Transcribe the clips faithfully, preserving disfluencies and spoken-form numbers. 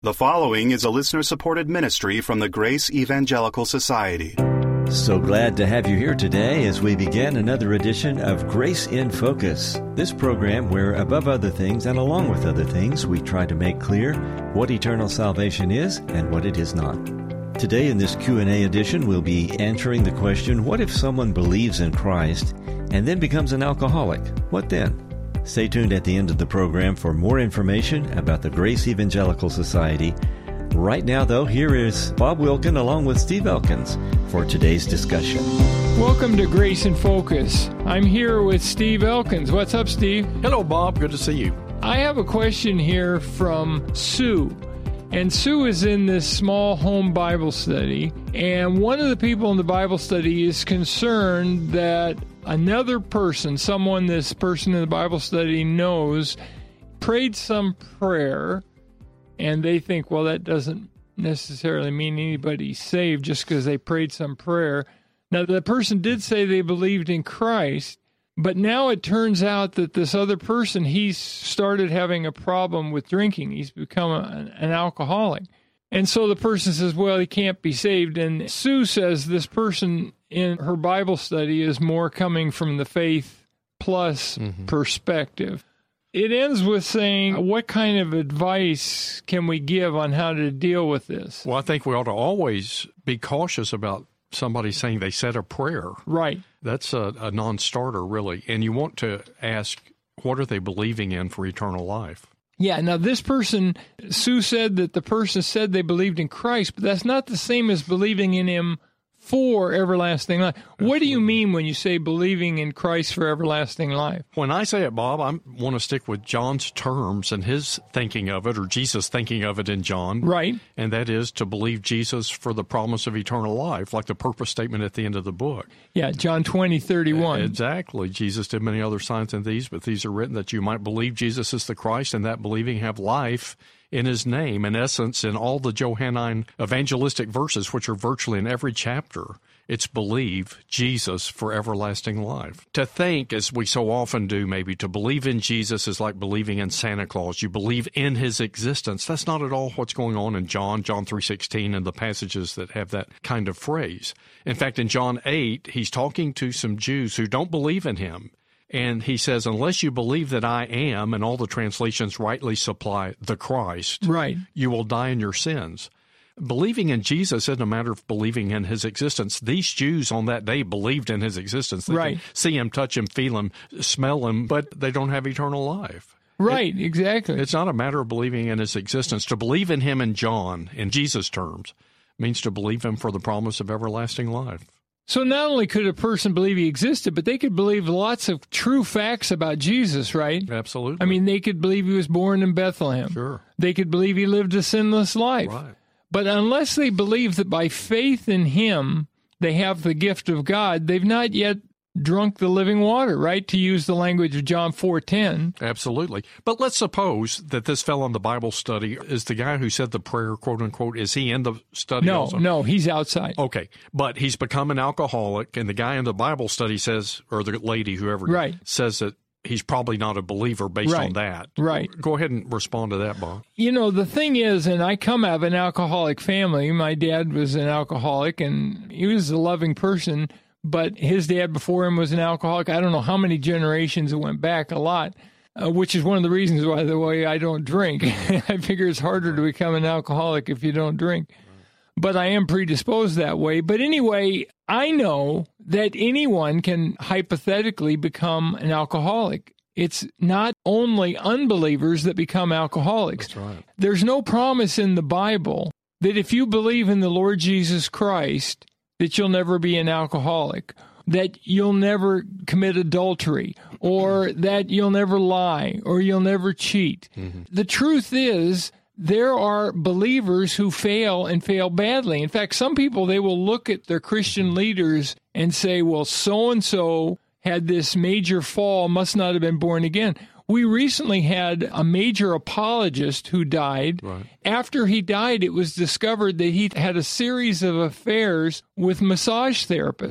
The following is a listener-supported ministry from the Grace Evangelical Society. So glad to have you here today as we begin another edition of Grace in Focus. This program where, above other things and along with other things, we try to make clear what eternal salvation is and what it is not. Today in this Q and A edition, we'll be answering the question, what if someone believes in Christ and then becomes an alcoholic? What then? Stay tuned at the end of the program for more information about the Grace Evangelical Society. Right now, though, here is Bob Wilkin along with Steve Elkins for today's discussion. Welcome to Grace in Focus. I'm here with Steve Elkins. What's up, Steve? Hello, Bob. Good to see you. I have a question here from Sue. And Sue is in this small home Bible study. And one of the people in the Bible study is concerned that another person, someone this person in the Bible study knows, prayed some prayer. And they think, well, that doesn't necessarily mean anybody's saved just because they prayed some prayer. Now, the person did say they believed in Christ, but now it turns out that this other person, he's started having a problem with drinking. He's become a, an alcoholic. And so the person says, well, he can't be saved. And Sue says this person in her Bible study is more coming from the faith plus mm-hmm. perspective. It ends with saying, what kind of advice can we give on how to deal with this? Well, I think we ought to always be cautious about somebody saying they said a prayer. Right. That's a, a non-starter, really. And you want to ask, what are they believing in for eternal life? Yeah, now this person, Sue said that the person said they believed in Christ, but that's not the same as believing in him for everlasting life. Absolutely. What do you mean when you say believing in Christ for everlasting life? When I say it, Bob, I want to stick with John's terms and his thinking of it, or Jesus thinking of it in John. Right. And that is to believe Jesus for the promise of eternal life, like the purpose statement at the end of the book. Yeah, John twenty, thirty-one. Exactly. Jesus did many other signs than these, but these are written that you might believe Jesus is the Christ, and that believing have life in his name. In essence, in all the Johannine evangelistic verses, which are virtually in every chapter, it's believe Jesus for everlasting life. To think, as we so often do, maybe to believe in Jesus is like believing in Santa Claus. You believe in his existence. That's not at all what's going on in John, John three sixteen, and the passages that have that kind of phrase. In fact, in John eight, he's talking to some Jews who don't believe in him. And he says, unless you believe that I am, and all the translations rightly supply the Christ, right, you will die in your sins. Believing in Jesus isn't a matter of believing in his existence. These Jews on that day believed in his existence. They right. can see him, touch him, feel him, smell him, but they don't have eternal life. Right, it, exactly. It's not a matter of believing in his existence. To believe in him in John, in Jesus' terms, means to believe him for the promise of everlasting life. So not only could a person believe he existed, but they could believe lots of true facts about Jesus, right? Absolutely. I mean, they could believe he was born in Bethlehem. Sure. They could believe he lived a sinless life. Right. But unless they believe that by faith in him, they have the gift of God, they've not yet drunk the living water, right? To use the language of John four ten. Absolutely. But let's suppose that this fellow in the Bible study is the guy who said the prayer, quote unquote. Is he in the study No, also? no, he's outside. Okay. But he's become an alcoholic, and the guy in the Bible study says, or the lady, whoever, right. says that he's probably not a believer based right. on that. Right. Go ahead and respond to that, Bob. You know, the thing is, and I come out of an alcoholic family. My dad was an alcoholic, and he was a loving person. But his dad before him was an alcoholic. I don't know how many generations it went back, a lot, uh, which is one of the reasons why the way I don't drink. I figure it's harder to become an alcoholic if you don't drink. But I am predisposed that way. But anyway, I know that anyone can hypothetically become an alcoholic. It's not only unbelievers that become alcoholics. That's right. There's no promise in the Bible that if you believe in the Lord Jesus Christ, that you'll never be an alcoholic, that you'll never commit adultery, or that you'll never lie, or you'll never cheat. Mm-hmm. The truth is, there are believers who fail and fail badly. In fact, some people, they will look at their Christian leaders and say, well, so-and-so had this major fall, must not have been born again. We recently had a major apologist who died. Right. After he died, it was discovered that he had a series of affairs with massage therapists. Mm-hmm.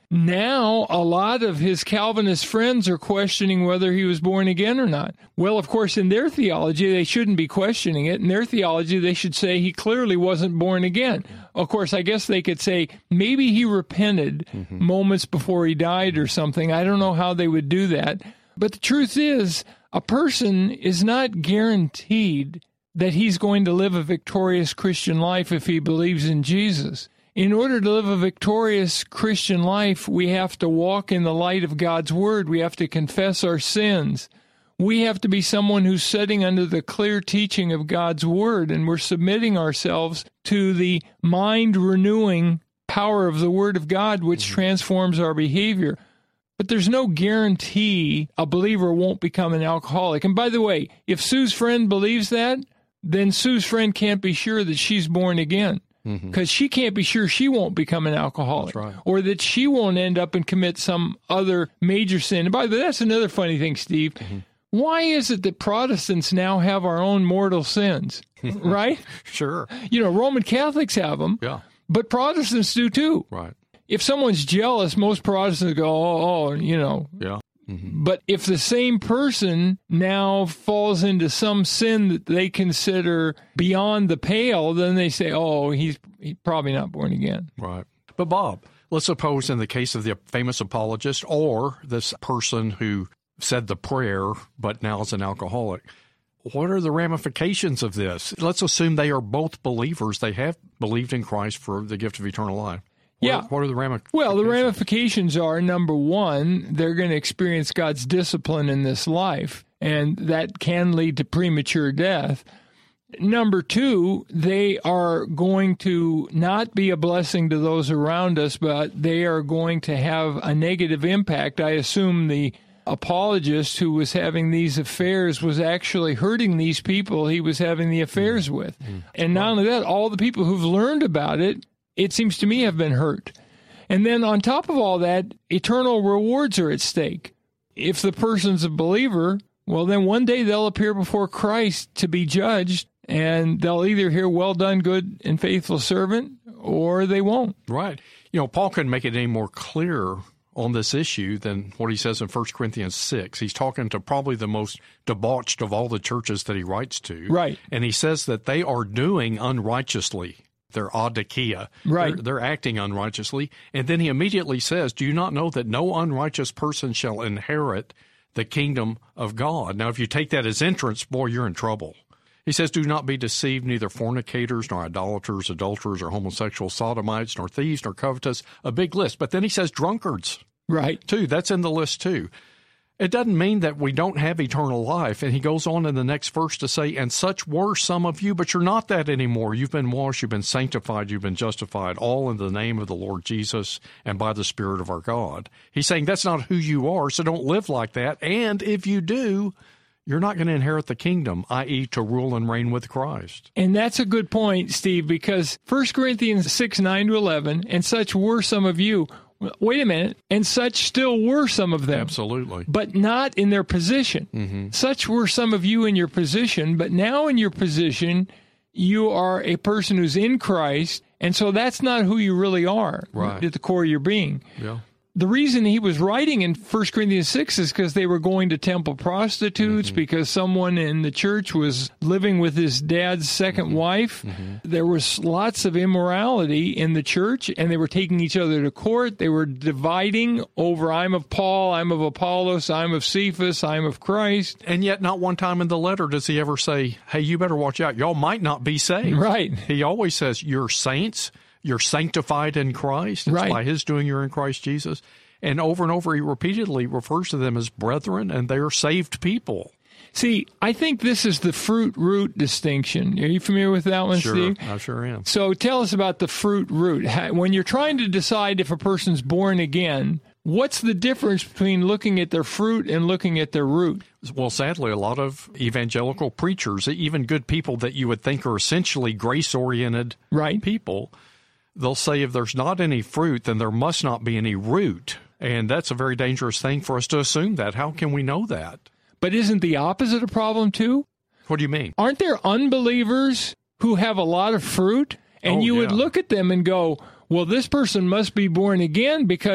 Now, a lot of his Calvinist friends are questioning whether he was born again or not. Well, of course, in their theology, they shouldn't be questioning it. In their theology, they should say he clearly wasn't born again. Of course, I guess they could say maybe he repented mm-hmm. moments before he died or something. I don't know how they would do that. But the truth is, a person is not guaranteed that he's going to live a victorious Christian life if he believes in Jesus. In order to live a victorious Christian life, we have to walk in the light of God's Word. We have to confess our sins. We have to be someone who's sitting under the clear teaching of God's Word, and we're submitting ourselves to the mind-renewing power of the Word of God, which mm-hmm. transforms our behavior. But there's no guarantee a believer won't become an alcoholic. And by the way, if Sue's friend believes that, then Sue's friend can't be sure that she's born again. Because mm-hmm. she can't be sure she won't become an alcoholic. That's right. Or that she won't end up and commit some other major sin. And by the way, that's another funny thing, Steve. Mm-hmm. Why is it that Protestants now have our own mortal sins, right? Sure. You know, Roman Catholics have them, yeah. but Protestants do too. Right. If someone's jealous, most Protestants go, oh, oh you know. Yeah. Mm-hmm. But if the same person now falls into some sin that they consider beyond the pale, then they say, oh, he's, he's probably not born again. Right. But Bob, let's suppose in the case of the famous apologist or this person who said the prayer but now is an alcoholic, what are the ramifications of this? Let's assume they are both believers. They have believed in Christ for the gift of eternal life. What yeah. Are, what are the ramifications? Well, the ramifications are, number one, they're going to experience God's discipline in this life, and that can lead to premature death. Number two, they are going to not be a blessing to those around us, but they are going to have a negative impact. I assume the apologist who was having these affairs was actually hurting these people he was having the affairs with. Mm-hmm. And not only that, all the people who've learned about it, it seems to me, have been hurt. And then on top of all that, eternal rewards are at stake. If the person's a believer, well, then one day they'll appear before Christ to be judged, and they'll either hear, well done, good and faithful servant, or they won't. Right. You know, Paul couldn't make it any more clear on this issue than what he says in First Corinthians six. He's talking to probably the most debauched of all the churches that he writes to. Right. And he says that they are doing unrighteously. They're adikia. Right. They're, they're acting unrighteously. And then he immediately says, do you not know that no unrighteous person shall inherit the kingdom of God? Now, if you take that as entrance, boy, you're in trouble. He says, do not be deceived, neither fornicators, nor idolaters, adulterers, or homosexuals, sodomites, nor thieves, nor covetous, a big list. But then he says drunkards. Right. Too. That's in the list, too. It doesn't mean that we don't have eternal life. And he goes on in the next verse to say, and such were some of you, but you're not that anymore. You've been washed, you've been sanctified, you've been justified, all in the name of the Lord Jesus and by the Spirit of our God. He's saying that's not who you are, so don't live like that. And if you do, you're not going to inherit the kingdom, that is to rule and reign with Christ. And that's a good point, Steve, because First Corinthians six, nine to eleven, and such were some of you. Wait a minute. And such still were some of them. Absolutely. But not in their position. Mm-hmm. Such were some of you in your position, but now in your position, you are a person who's in Christ, and so that's not who you really are right. at the core of your being. Yeah. The reason he was writing in First Corinthians six is because they were going to temple prostitutes, mm-hmm. because someone in the church was living with his dad's second mm-hmm. wife. Mm-hmm. There was lots of immorality in the church, and they were taking each other to court. They were dividing over, I'm of Paul, I'm of Apollos, I'm of Cephas, I'm of Christ. And yet not one time in the letter does he ever say, hey, you better watch out. Y'all might not be saved. Right. He always says, you're saints. You're sanctified in Christ. It's right. by his doing you're in Christ Jesus. And over and over, he repeatedly refers to them as brethren, and they are saved people. See, I think this is the fruit-root distinction. Are you familiar with that one, sure, Steve? I sure am. So tell us about the fruit-root. When you're trying to decide if a person's born again, what's the difference between looking at their fruit and looking at their root? Well, sadly, a lot of evangelical preachers, even good people that you would think are essentially grace-oriented right. people, they'll say if there's not any fruit, then there must not be any root. And that's a very dangerous thing for us to assume that. How can we know that? But isn't the opposite a problem too? What do you mean? Aren't there unbelievers who have a lot of fruit? And oh, you yeah. would look at them and go, well, this person must be born again because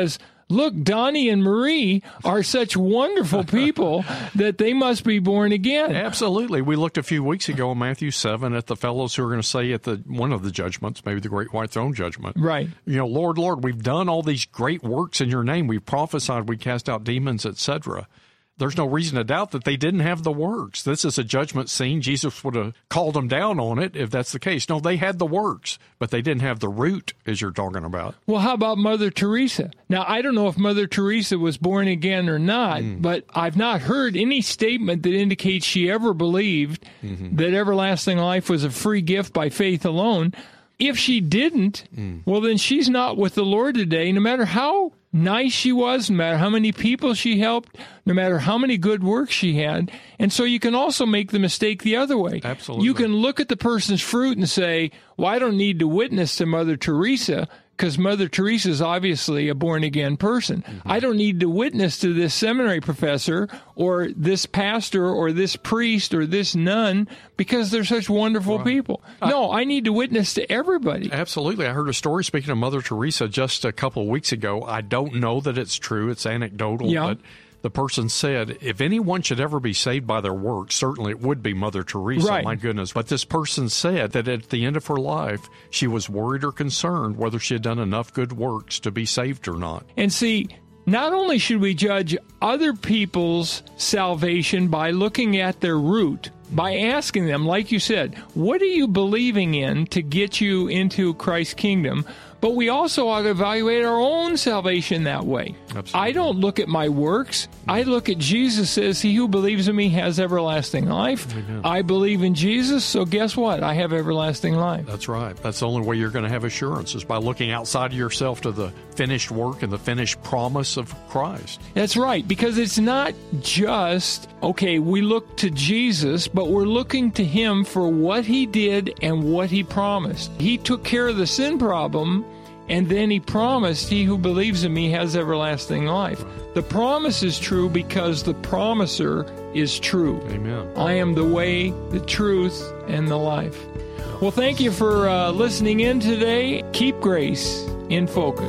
look, Donnie and Marie are such wonderful people that they must be born again. Absolutely. We looked a few weeks ago in Matthew seven at the fellows who are going to say at the one of the judgments, maybe the great white throne judgment, right? You know, Lord, Lord, we've done all these great works in your name. We've prophesied, we cast out demons, et cetera. There's no reason to doubt that they didn't have the works. This is a judgment scene. Jesus would have called them down on it if that's the case. No, they had the works, but they didn't have the root, as you're talking about. Well, how about Mother Teresa? Now, I don't know if Mother Teresa was born again or not, mm. but I've not heard any statement that indicates she ever believed mm-hmm. that everlasting life was a free gift by faith alone. If she didn't, mm. well, then she's not with the Lord today, no matter how nice she was, no matter how many people she helped, no matter how many good works she had. And so you can also make the mistake the other way. Absolutely. You can look at the person's fruit and say, well, I don't need to witness to Mother Teresa because Mother Teresa is obviously a born-again person. Mm-hmm. I don't need to witness to this seminary professor or this pastor or this priest or this nun because they're such wonderful right. people. I, no, I need to witness to everybody. Absolutely. I heard a story, speaking of Mother Teresa, just a couple of weeks ago. I don't know that it's true. It's anecdotal, yeah. but the person said, if anyone should ever be saved by their works, certainly it would be Mother Teresa, right. my goodness. But this person said that at the end of her life, she was worried or concerned whether she had done enough good works to be saved or not. And see, not only should we judge other people's salvation by looking at their root, by asking them, like you said, what are you believing in to get you into Christ's kingdom? But we also ought to evaluate our own salvation that way. Absolutely. I don't look at my works. I look at Jesus says, he who believes in me has everlasting life. Amen. I believe in Jesus, so guess what? I have everlasting life. That's right. That's the only way you're going to have assurance is by looking outside of yourself to the finished work and the finished promise of Christ. That's right, because it's not just, okay, we look to Jesus, but we're looking to him for what he did and what he promised. He took care of the sin problem, and then he promised, he who believes in me has everlasting life. The promise is true because the promiser is true. Amen. I am the way, the truth, and the life. Well, thank you for uh, listening in today. Keep grace in focus.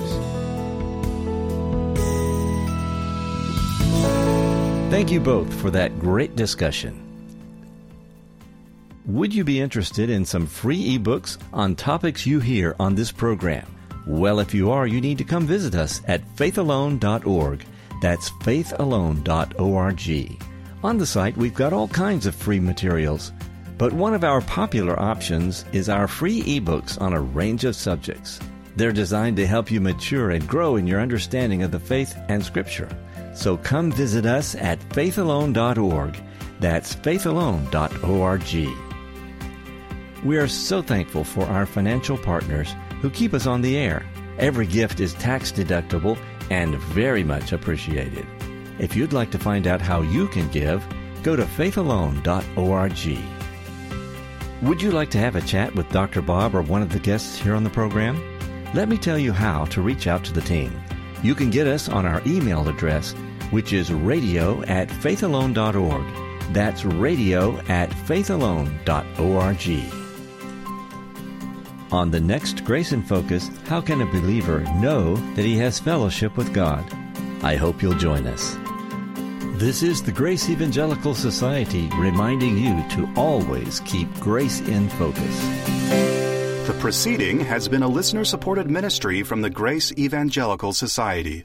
Thank you both for that great discussion. Would you be interested in some free ebooks on topics you hear on this program? Well, if you are, you need to come visit us at faith alone dot org. That's faith alone dot org. On the site, we've got all kinds of free materials, but one of our popular options is our free ebooks on a range of subjects. They're designed to help you mature and grow in your understanding of the faith and Scripture. So come visit us at faith alone dot org. That's faith alone dot org. We are so thankful for our financial partners who keep us on the air. Every gift is tax deductible and very much appreciated. If you'd like to find out how you can give, go to faith alone dot org. Would you like to have a chat with Doctor Bob or one of the guests here on the program? Let me tell you how to reach out to the team. You can get us on our email address, which is radio at faith alone dot org. That's radio at faith alone dot org. On the next Grace in Focus, how can a believer know that he has fellowship with God? I hope you'll join us. This is the Grace Evangelical Society reminding you to always keep grace in focus. The proceeding has been a listener-supported ministry from the Grace Evangelical Society.